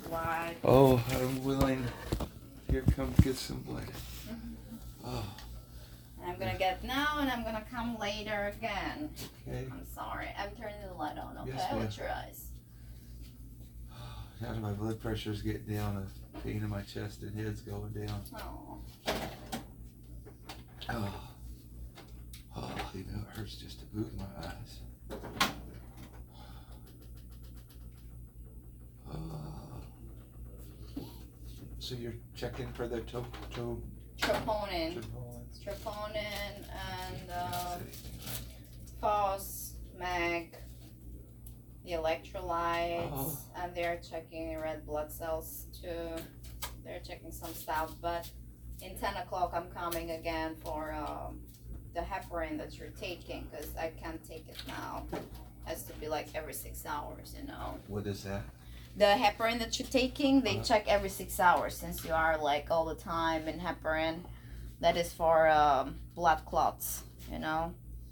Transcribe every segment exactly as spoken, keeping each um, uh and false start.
blood. Oh, I'm willing. Here, come get some blood. Oh. I'm gonna get now and I'm gonna come later again. Okay. I'm sorry. I'm turning the light on, okay? Yes, ma'am. With your eyes. Now that my blood pressure's getting down, the pain in my chest and head's going down. Oh. Oh. Oh, you know, it hurts just to move my eyes. Oh. So you're checking for the to to Troponin. troponin? Troponin and uh, phos, mag, the electrolytes, Oh. and they're checking red blood cells too. They're checking some stuff, but in ten o'clock I'm coming again for um, the heparin that you're taking, because I can't take it now. It has to be like every six hours, you know. What is that? The heparin that you're taking, they Uh-huh. check every six hours since you are like all the time in heparin. That is for um, blood clots, you know.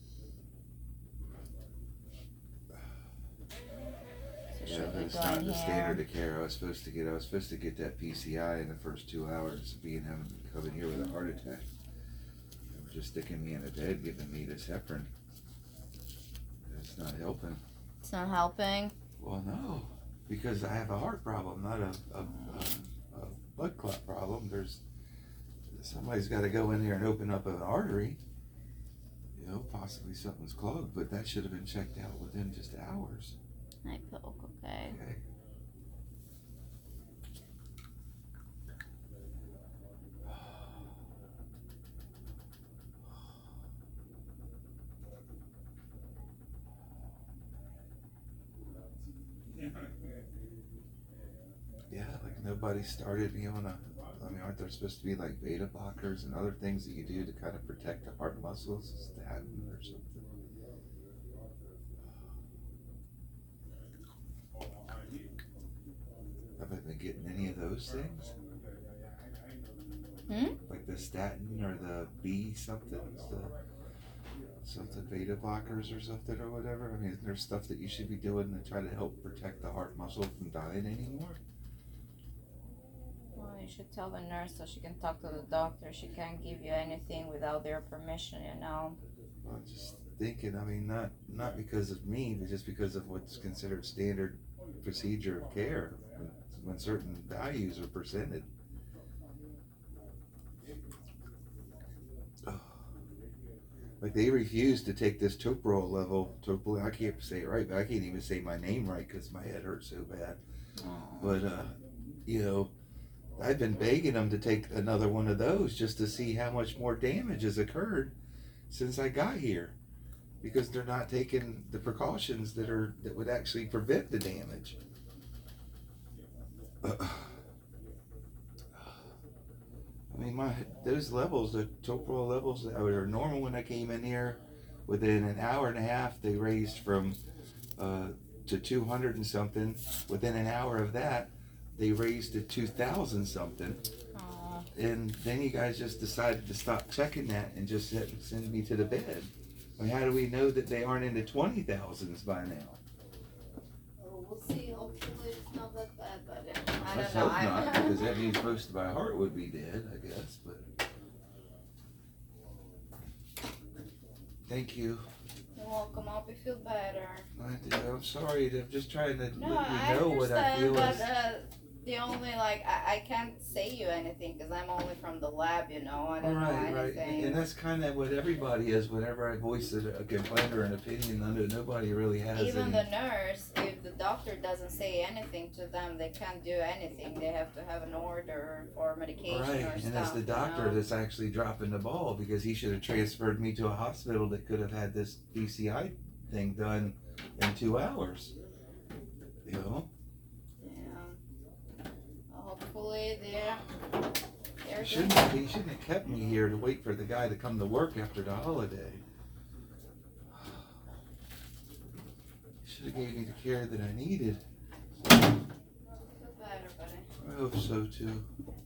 So Yeah, should but we it's go not in the here? standard of care I was supposed to get. I was supposed to get that P C I in the first two hours of being having coming here with a heart attack. They were just sticking me in a bed, giving me this heparin. It's not helping. It's not helping. Well, no, because I have a heart problem, not a, a, a, a blood clot problem. There's somebody's got to go in there and open up an artery. You know, possibly something's clogged, but that should have been checked out within just hours. I poke, okay. Okay. Yeah, like nobody started me on a, I mean, aren't there supposed to be like beta blockers and other things that you do to kind of protect the heart muscles, statin or something? Have I been getting any of those things? Hmm? Like the statin or the B somethings, the something beta blockers or something or whatever? I mean, is there stuff that you should be doing to try to help protect the heart muscle from dying anymore? Well, you should tell the nurse so she can talk to the doctor. She can't give you anything without their permission, you know. Well, just thinking, I mean, not not because of me, but just because of what's considered standard procedure of care when, when certain values are presented. Oh. Like they refuse to take this toprol level. Toprol, I can't say it right, but I can't even say my name right because my head hurts so bad. Oh. But uh, you know, I've been begging them to take another one of those just to see how much more damage has occurred since I got here, because they're not taking the precautions that are that would actually prevent the damage. Uh, I mean, my those levels, the toprol levels that were normal when I came in here, within an hour and a half they raised from uh, to two hundred and something. Within an hour of that, they raised to two thousand something. Oh. And then you guys just decided to stop checking that and just send, send me to the bed. I mean, how do we know that they aren't in the twenty thousands by now? Oh, we'll see. Hopefully it's not that bad, but I Let's don't know. hope not, I- because that means most of my heart would be dead, I guess. But thank you. You're welcome. I hope you feel better. I do. I'm sorry. I'm just trying to No, let I you know what I understand, feel but is. uh, the only like I, I can't say you anything because I'm only from the lab, you know. I don't Right, know right. anything. And that's kind of what everybody is whenever I voice a, a complaint or an opinion. Under nobody really has Even any. the nurse, if the doctor doesn't say anything to them, they can't do anything. They have to have an order for medication Right, or and stuff. it's the you doctor know? that's actually dropping the ball, because he should have transferred me to a hospital that could have had this P C I thing done in two hours. You know? Yeah. Well, hopefully they're they're He good. shouldn't have, he shouldn't have kept me here to wait for the guy to come to work after the holiday. He should have gave me the care that I needed. Feel better, buddy. I hope so too.